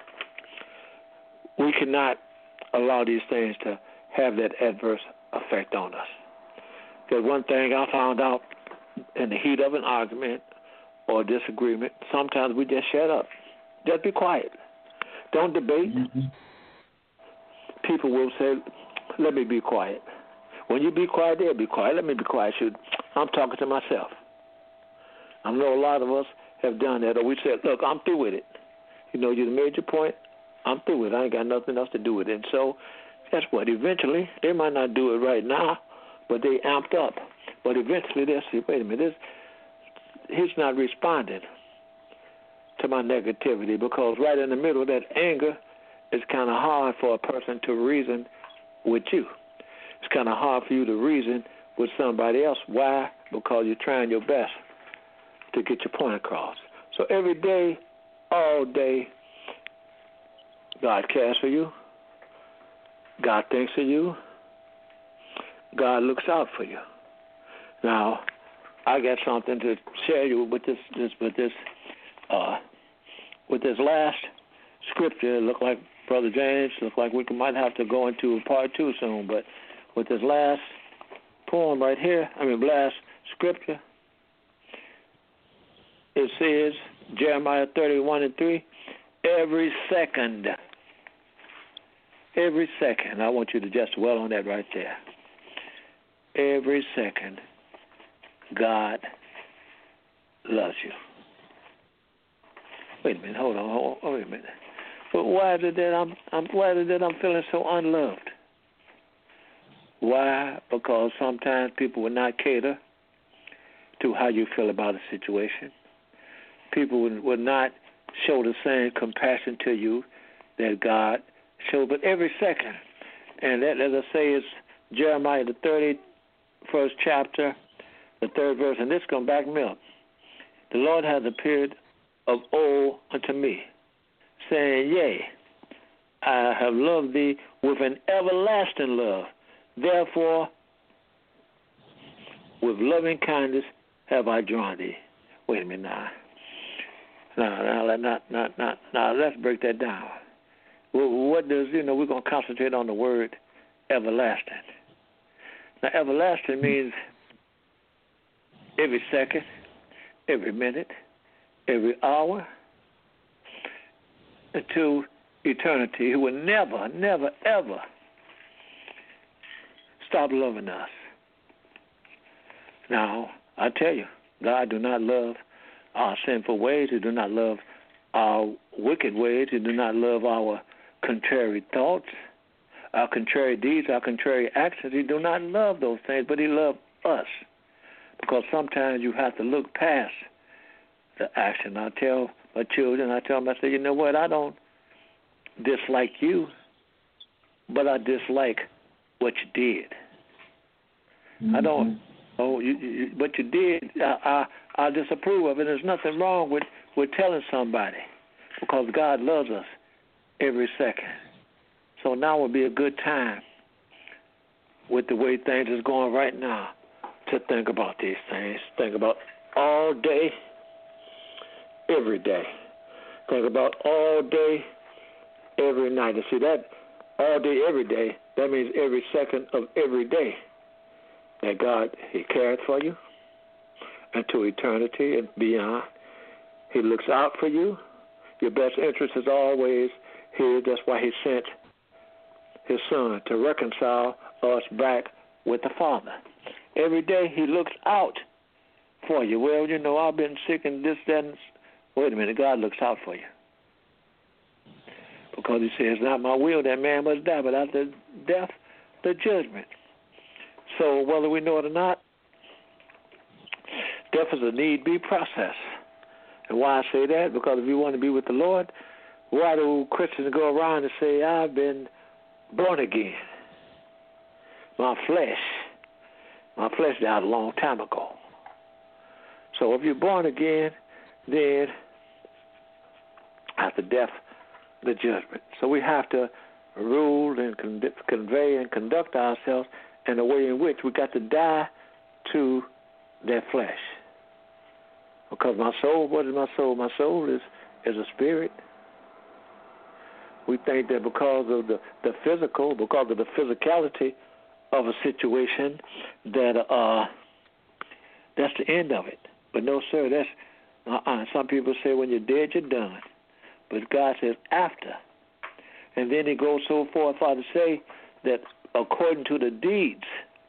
we cannot allow these things to have that adverse effect on us. Because one thing I found out in the heat of an argument or disagreement, sometimes we just shut up. Just be quiet. Don't debate. Mm-hmm. People will say, let me be quiet. When you be quiet, they'll be quiet. Let me be quiet. Shoot, I'm talking to myself. I know a lot of us have done that. Or we said, look, I'm through with it. You know, you made your point. I'm through with it. I ain't got nothing else to do with it. And so, guess what? Eventually, they might not do it right now, but they amped up. But eventually they'll see, wait a minute, this, he's not responding to my negativity, because right in the middle of that anger, it's kind of hard for a person to reason with you. It's kind of hard for you to reason with somebody else. Why? Because you're trying your best to get your point across. So every day, all day, God cares for you. God thinks of you. God looks out for you. Now, I got something to share you with this, this with this, uh, with this last scripture. It looked like Brother James. Looked like we might have to go into part two soon. But with this last poem right here, I mean last scripture, it says Jeremiah thirty-one and three. Every second, every second. I want you to just dwell on that right there. Every second, God loves you. Wait a minute, hold on, hold on, wait a minute. But why is it that I'm, I'm why is it that I'm feeling so unloved? Why? Because sometimes people will not cater to how you feel about a situation. People will, will not show the same compassion to you that God showed. But every second, and that, as I say, is Jeremiah the thirty-first chapter, the third verse, and this comes back me up. The Lord has appeared of old unto me, saying, yea, I have loved thee with an everlasting love. Therefore, with loving kindness have I drawn thee. Wait a minute now. Now, now, now, now, now, now let's break that down. Well, what does, you know, we're going to concentrate on the word everlasting. Now, everlasting means every second, every minute, every hour, into eternity. He will never, never, ever stop loving us. Now, I tell you, God do not love our sinful ways. He do not love our wicked ways. He do not love our contrary thoughts, our contrary deeds, our contrary actions. He do not love those things, but he loves us. Because sometimes you have to look past the action. I tell my children, I tell them, I say, you know what, I don't dislike you, but I dislike what you did. Mm-hmm. I don't, oh, you, you, what you did, I, I, I disapprove of it. There's nothing wrong with, with telling somebody, because God loves us every second. So now would be a good time, with the way things is going right now, to think about these things. Think about all day, every day. Think about all day, every night. And see that all day, every day, that means every second of every day that God, he cares for you into eternity and beyond. He looks out for you. Your best interest is always here. That's why he sent his son to reconcile us back with the Father. Every day he looks out for you. Well, you know, I've been sick and this, that, and wait a minute, God looks out for you. Because he says, not my will that man must die, but after death, the judgment. So whether we know it or not, death is a need-be process. And why I say that? Because if you want to be with the Lord, why do Christians go around and say, I've been born again? My flesh, my flesh died a long time ago. So if you're born again, then after death, the judgment. So we have to rule and con- convey and conduct ourselves in a way in which we got to die to that flesh. Because my soul, what is my soul? My soul is, is a spirit. We think that because of the, the physical, because of the physicality of a situation, that uh, that's the end of it. But no, sir, that's uh-uh. Some people say when you're dead, you're done. But God says after. And then he goes so far as to say that according to the deeds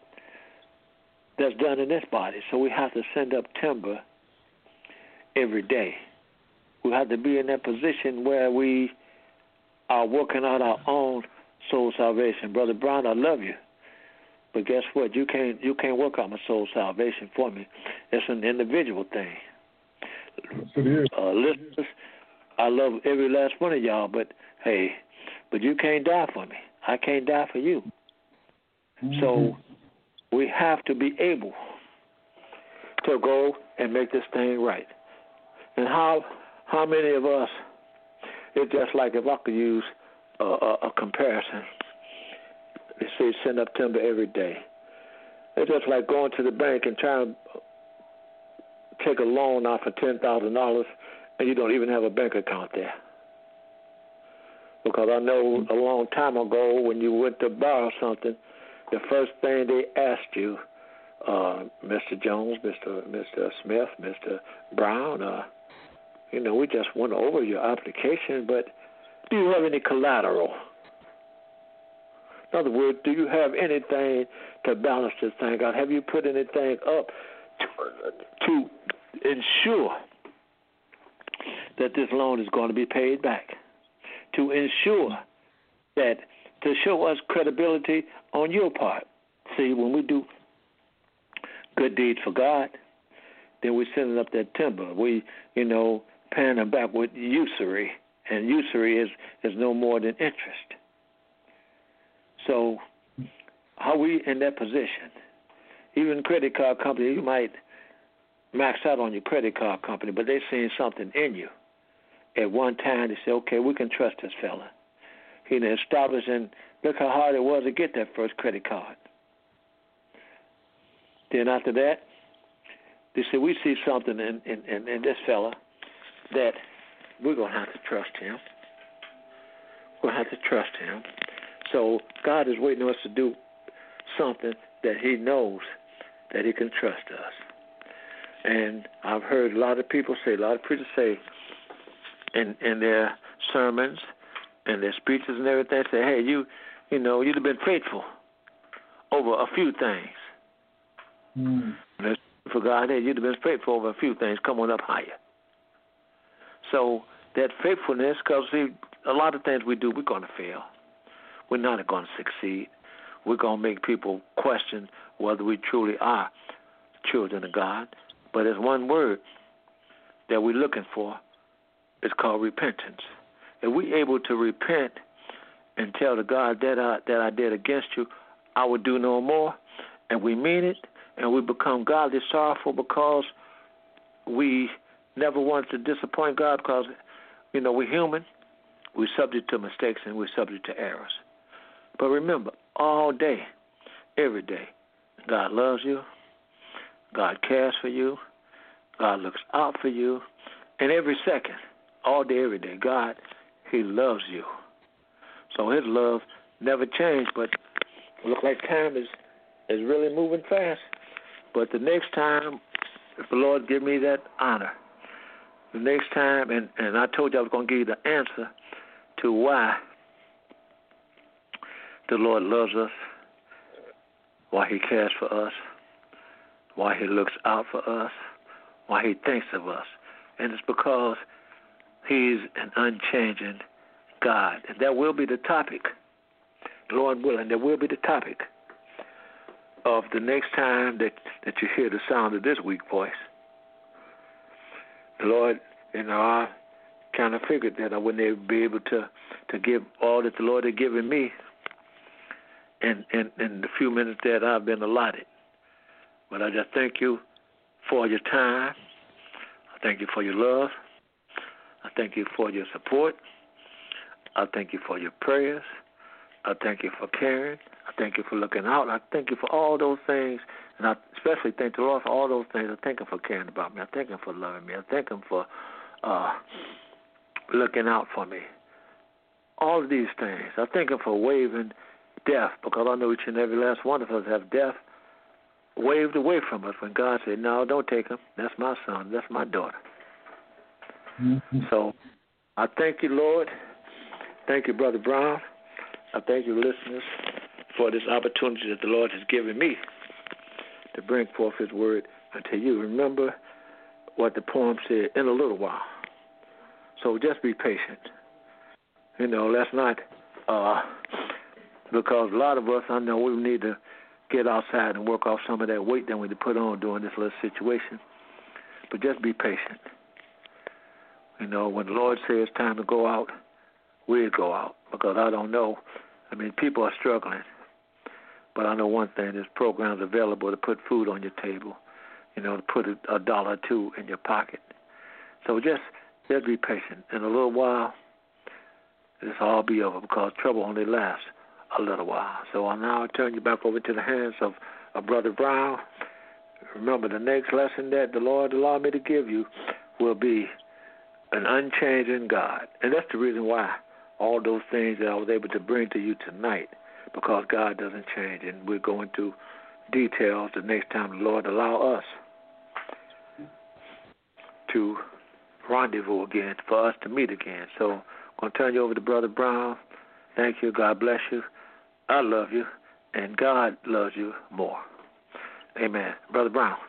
that's done in this body. So we have to send up timber every day. We have to be in that position where we are working out our own soul salvation. Brother Brown, I love you. But guess what? You can't you can't work out my soul salvation for me. It's an individual thing. Uh, listeners, I love every last one of y'all, but hey, but you can't die for me. I can't die for you. Mm-hmm. So we have to be able to go and make this thing right. And how how many of us, it's just like if I could use a, a, a comparison. They say send up timber every day. It's just like going to the bank and trying to take a loan out for ten thousand dollars and you don't even have a bank account there. Because I know a long time ago when you went to borrow something, the first thing they asked you, uh, Mister Jones, Mister Mister Smith, Mister Brown, uh, you know, we just went over your application, but do you have any collateral? In other words, do you have anything to balance this thing out? Have you put anything up to, to ensure that this loan is going to be paid back? To ensure that, to show us credibility on your part. See, when we do good deeds for God, then we're sending up that timber. We, you know, paying them back with usury, and usury is, is no more than interest. So how we in that position? Even credit card company, you might max out on your credit card company, but they're seeing something in you. At one time, they say, okay, we can trust this fella. He established, and look how hard it was to get that first credit card. Then after that, they say, we see something in, in, in, in this fella that we're going to have to trust him. We're going to have to trust him. So God is waiting on us to do something that he knows that he can trust us. And I've heard a lot of people say, a lot of preachers say in, in their sermons and their speeches and everything, say, hey, you, you know, you've been faithful over a few things. Mm. For God, hey, you've been faithful over a few things. Come on up higher. So that faithfulness, because see, a lot of things we do, we're going to fail. We're not going to succeed. We're going to make people question whether we truly are children of God. But there's one word that we're looking for. It's called repentance. If we're able to repent and tell the God that I, that I did against you, I will do no more, and we mean it, and we become godly sorrowful because we never want to disappoint God because, you know, we're human. We're subject to mistakes and we're subject to errors. But remember, all day, every day, God loves you. God cares for you. God looks out for you. And every second, all day, every day, God, he loves you. So his love never changed, but it looks like time is, is really moving fast. But the next time, if the Lord give me that honor, the next time, and, and I told you I was going to give you the answer to why the Lord loves us, why he cares for us, why he looks out for us, why he thinks of us. And it's because he's an unchanging God. And that will be the topic, Lord willing, that will be the topic of the next time that, that you hear the sound of this weak voice. The Lord, you know, I kind of figured that I wouldn't be able to, to give all that the Lord had given me in, in, in the few minutes that I've been allotted. But I just thank you for your time. I thank you for your love. I thank you for your support. I thank you for your prayers. I thank you for caring. I thank you for looking out. I thank you for all those things, and I especially thank the Lord for all those things. I thank Him for caring about me. I thank Him for loving me. I thank Him for uh, looking out for me. All of these things. I thank Him for waving death, because I know each and every last one of us have death waved away from us when God said, no, don't take him. That's my son. That's my daughter. Mm-hmm. So I thank you, Lord. Thank you, Brother Brown. I thank you, listeners, for this opportunity that the Lord has given me to bring forth His word unto you. Remember what the poem said, in a little while. So just be patient. You know, let's not, uh, because a lot of us, I know we need to get outside and work off some of that weight that we put on during this little situation. But just be patient. You know, when the Lord says it's time to go out, we'll go out, because I don't know. I mean, people are struggling. But I know one thing, there's programs available to put food on your table, you know, to put a, a dollar or two in your pocket. So just, just be patient. In a little while, this will all be over, because trouble only lasts a little while. So I'll now turn you back over to the hands of, of Brother Brown. Remember, the next lesson that the Lord allowed me to give you will be an unchanging God. And that's the reason why all those things that I was able to bring to you tonight, because God doesn't change. And we're going to details the next time the Lord allow us to rendezvous again, for us to meet again. So I'm going to turn you over to Brother Brown. Thank you. God bless you. I love you, and God loves you more. Amen. Brother Brown.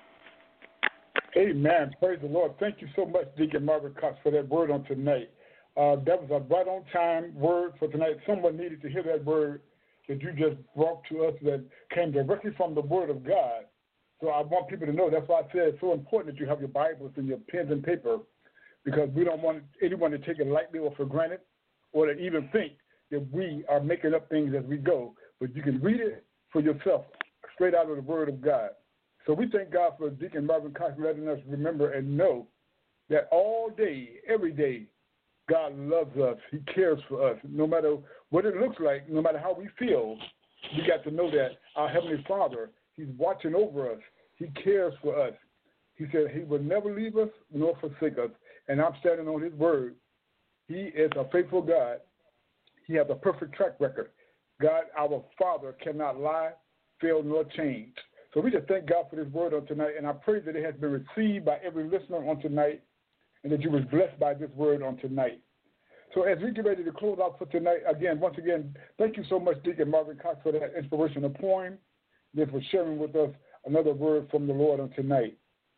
Amen. Praise the Lord. Thank you so much, Deacon Marvin Cox, for that word on tonight. Uh, that was a right-on-time word for tonight. Someone needed to hear that word that you just brought to us that came directly from the Word of God. So I want people to know, that's why I said it's so important that you have your Bibles and your pens and paper, because we don't want anyone to take it lightly or for granted, or to even think that we are making up things as we go. But you can read it for yourself, straight out of the Word of God. So we thank God for Deacon Marvin Cox letting us remember and know that all day, every day, God loves us. He cares for us. No matter what it looks like, no matter how we feel, we got to know that our Heavenly Father, He's watching over us. He cares for us. He said He will never leave us nor forsake us. And I'm standing on His word. He is a faithful God. He has a perfect track record. God, our Father, cannot lie, fail, nor change. So we just thank God for this word on tonight, and I pray that it has been received by every listener on tonight, and that you was blessed by this word on tonight. So as we get ready to close out for tonight, again, once again, thank you so much, Deacon Marvin Cox, for that inspirational poem, and for sharing with us another word from the Lord on tonight.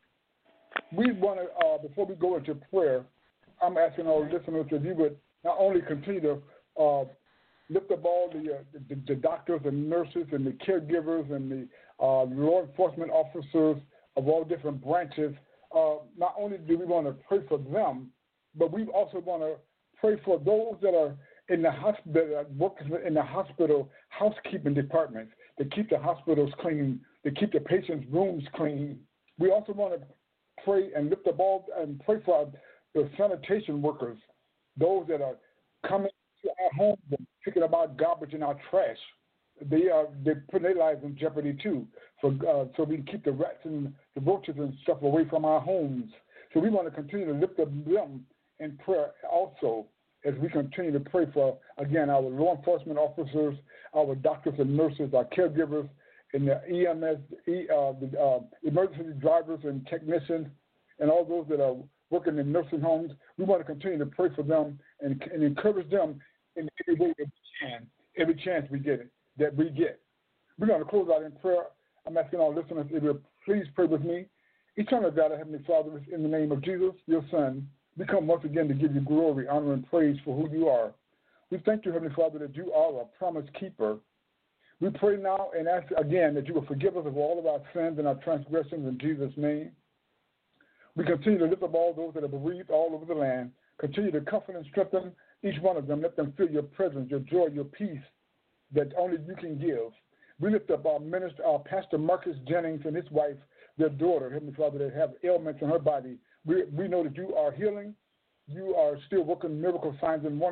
We want to, uh, before we go into prayer, I'm asking our listeners if you would not only continue to uh, lift up all the, uh, the, the doctors and nurses and the caregivers and the uh, law enforcement officers of all different branches. Uh, not only do we want to pray for them, but we also want to pray for those that are in the hospital, working in the hospital housekeeping departments, that keep the hospitals clean, that keep the patients' rooms clean. We also want to pray and lift up all and pray for our, the sanitation workers, those that are coming to our homes and picking up our garbage and our trash. They are they're putting their lives in jeopardy too, for uh, so we can keep the rats and the roaches and stuff away from our homes. So we want to continue to lift up them in prayer also, as we continue to pray for, again, our law enforcement officers, our doctors and nurses, our caregivers, and the E M S, e, uh, the uh, emergency drivers and technicians, and all those that are working in nursing homes. We want to continue to pray for them and, and encourage them in every way that we can, every chance we get it, that we get. We're going to close out in prayer. I'm asking our listeners if you please pray with me. Eternal God, our Heavenly Father, in the name of Jesus, your Son, we come once again to give you glory, honor, and praise for who you are. We thank you, Heavenly Father, that you are a promise keeper. We pray now and ask again that you will forgive us of all of our sins and our transgressions in Jesus' name. We continue to lift up all those that are bereaved all over the land. Continue to comfort and strengthen each one of them. Let them feel your presence, your joy, your peace that only you can give. We lift up our minister, our Pastor Marcus Jennings and his wife, their daughter, Heavenly Father, that have ailments in her body. We, we know that you are healing. You are still working miracle signs and wonders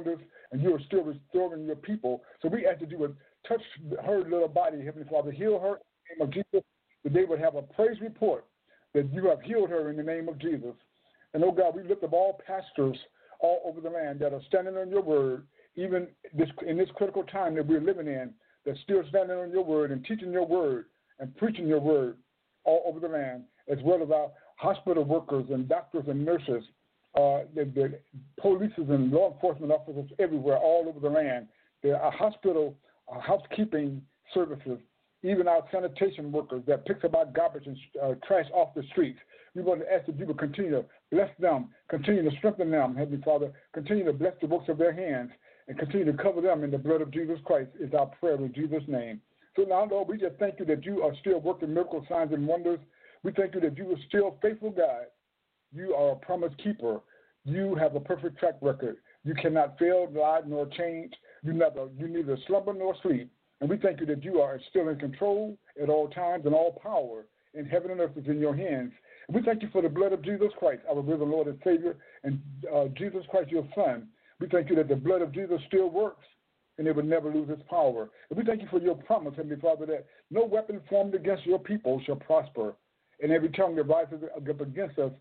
and you are still restoring your people. So we ask that you would touch her little body, Heavenly Father. Heal her in the name of Jesus, that they would have a praise report that you have healed her in the name of Jesus. And, oh, God, we lift up all pastors all over the land that are standing on your word, even this, in this critical time that we're living in, that's still standing on your word and teaching your word and preaching your word all over the land, as well as our hospital workers and doctors and nurses, uh, the, the police and law enforcement officers everywhere, all over the land. There are hospital, uh, housekeeping services, even our sanitation workers that picks up our garbage and uh, trash off the streets. We want to ask that you will continue to bless them, continue to strengthen them, Heavenly Father, continue to bless the works of their hands, and continue to cover them in the blood of Jesus Christ is our prayer in Jesus' name. So now, Lord, we just thank you that you are still working miracle signs and wonders. We thank you that you are still faithful God. You are a promise keeper. You have a perfect track record. You cannot fail, lie, nor change. You never, you neither slumber nor sleep. And we thank you that you are still in control at all times, and all power in heaven and earth is in your hands. And we thank you for the blood of Jesus Christ, our risen Lord and Savior, and uh, Jesus Christ, your Son. We thank you that the blood of Jesus still works, and it will never lose its power. And we thank you for your promise, Heavenly Father, that no weapon formed against your people shall prosper, and every tongue that rises up against us,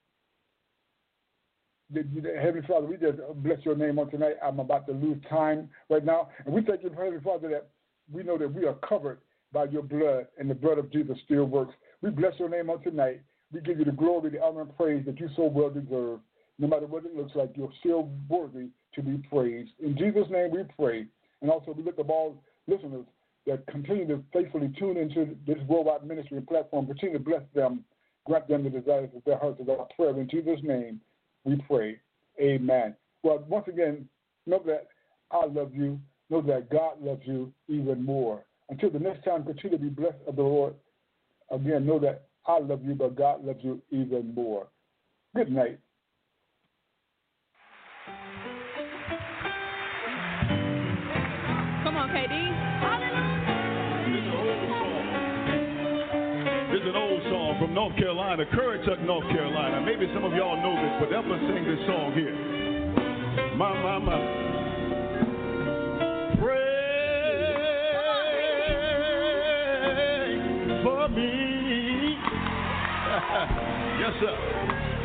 Heavenly Father, we just bless your name on tonight. I'm about to lose time right now. And we thank you, Heavenly Father, that we know that we are covered by your blood, and the blood of Jesus still works. We bless your name on tonight. We give you the glory, the honor, and praise that you so well deserve. No matter what it looks like, you're still worthy to be praised. In Jesus' name we pray. And also we lift up all listeners that continue to faithfully tune into this worldwide ministry and platform. Continue to bless them, grant them the desires of their hearts, of our prayer. In Jesus' name we pray. Amen. Well, once again, know that I love you. Know that God loves you even more. Until the next time, continue to be blessed of the Lord. Again, know that I love you, but God loves you even more. Good night. Come on, K D. This is an old song from North Carolina, Currituck, North Carolina. Maybe some of y'all know this, but help us sing this song here. My, my, my. Pray for me. Yes, sir.